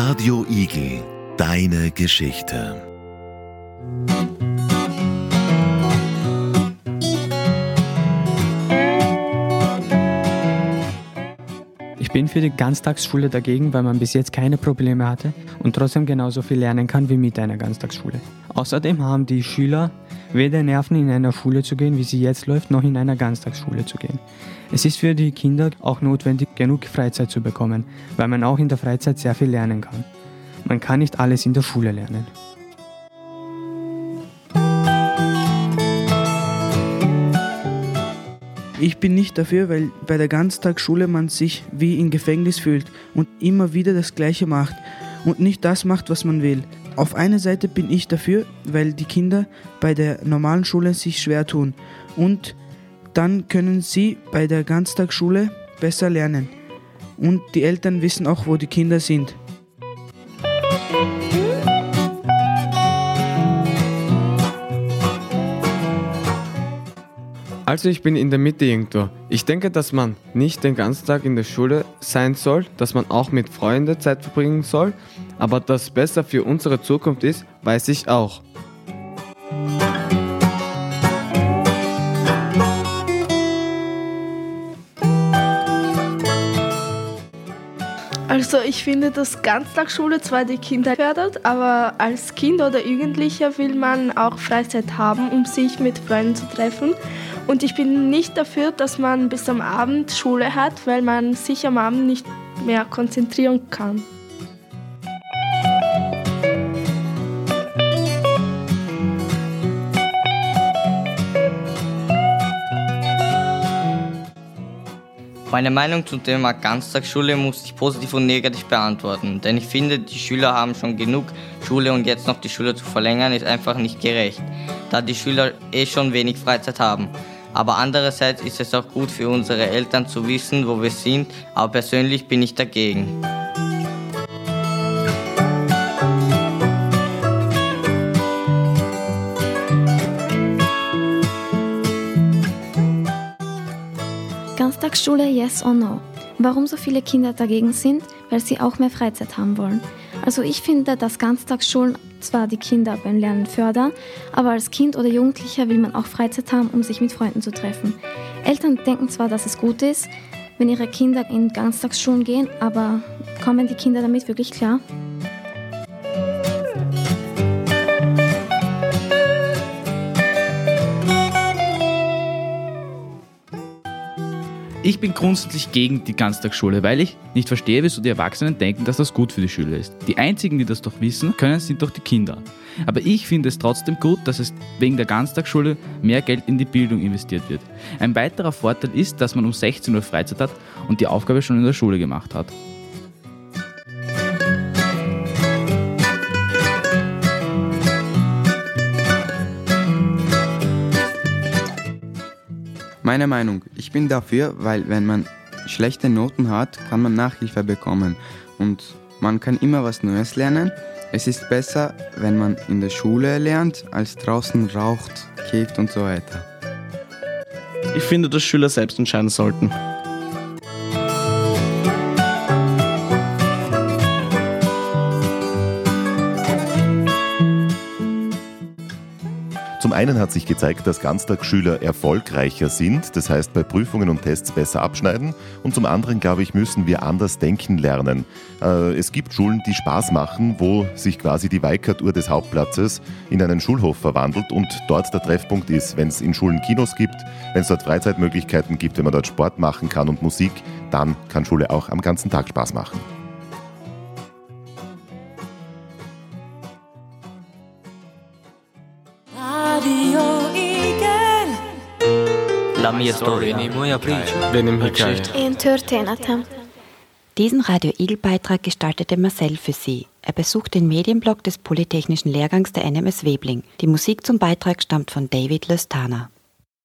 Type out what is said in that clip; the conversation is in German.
Radio Igel, deine Geschichte. Ich bin für die Ganztagsschule dagegen, weil man bis jetzt keine Probleme hatte und trotzdem genauso viel lernen kann wie mit einer Ganztagsschule. Außerdem haben die Schüler weder Nerven, in einer Schule zu gehen, wie sie jetzt läuft, noch in einer Ganztagsschule zu gehen. Es ist für die Kinder auch notwendig, genug Freizeit zu bekommen, weil man auch in der Freizeit sehr viel lernen kann. Man kann nicht alles in der Schule lernen. Ich bin nicht dafür, weil bei der Ganztagsschule man sich wie im Gefängnis fühlt und immer wieder das Gleiche macht und nicht das macht, was man will. Auf einer Seite bin ich dafür, weil die Kinder bei der normalen Schule sich schwer tun und dann können sie bei der Ganztagsschule besser lernen. Und die Eltern wissen auch, wo die Kinder sind. Also ich bin in der Mitte irgendwo. Ich denke, dass man nicht den ganzen Tag in der Schule sein soll, dass man auch mit Freunden Zeit verbringen soll, aber dass besser für unsere Zukunft ist, weiß ich auch. Also ich finde, dass Ganztagsschule zwar die Kinder fördert, aber als Kind oder Jugendlicher will man auch Freizeit haben, um sich mit Freunden zu treffen. Und ich bin nicht dafür, dass man bis am Abend Schule hat, weil man sich am Abend nicht mehr konzentrieren kann. Meine Meinung zum Thema Ganztagsschule muss ich positiv und negativ beantworten, denn ich finde, die Schüler haben schon genug Schule und jetzt noch die Schule zu verlängern, ist einfach nicht gerecht, da die Schüler schon wenig Freizeit haben. Aber andererseits ist es auch gut für unsere Eltern zu wissen, wo wir sind, aber persönlich bin ich dagegen. Ganztagsschule, yes or no? Warum so viele Kinder dagegen sind? Weil sie auch mehr Freizeit haben wollen. Also ich finde, dass Ganztagsschulen zwar die Kinder beim Lernen fördern, aber als Kind oder Jugendlicher will man auch Freizeit haben, um sich mit Freunden zu treffen. Eltern denken zwar, dass es gut ist, wenn ihre Kinder in Ganztagsschulen gehen, aber kommen die Kinder damit wirklich klar? Ich bin grundsätzlich gegen die Ganztagsschule, weil ich nicht verstehe, wieso die Erwachsenen denken, dass das gut für die Schüler ist. Die einzigen, die das doch wissen können, sind doch die Kinder. Aber ich finde es trotzdem gut, dass es wegen der Ganztagsschule mehr Geld in die Bildung investiert wird. Ein weiterer Vorteil ist, dass man um 16 Uhr Freizeit hat und die Aufgabe schon in der Schule gemacht hat. Meine Meinung, ich bin dafür, weil wenn man schlechte Noten hat, kann man Nachhilfe bekommen und man kann immer was Neues lernen. Es ist besser, wenn man in der Schule lernt, als draußen raucht, kifft und so weiter. Ich finde, dass Schüler selbst entscheiden sollten. Zum einen hat sich gezeigt, dass Ganztagsschüler erfolgreicher sind, das heißt bei Prüfungen und Tests besser abschneiden. Und zum anderen, glaube ich, müssen wir anders denken lernen. Es gibt Schulen, die Spaß machen, wo sich quasi die Weikart-Uhr des Hauptplatzes in einen Schulhof verwandelt und dort der Treffpunkt ist. Wenn es in Schulen Kinos gibt, wenn es dort Freizeitmöglichkeiten gibt, wenn man dort Sport machen kann und Musik, dann kann Schule auch am ganzen Tag Spaß machen. La mia storia. Diesen Radio Igel-Beitrag gestaltete Marcel für Sie. Er besucht den Medienblog des Polytechnischen Lehrgangs der NMS Webling. Die Musik zum Beitrag stammt von David Löstana.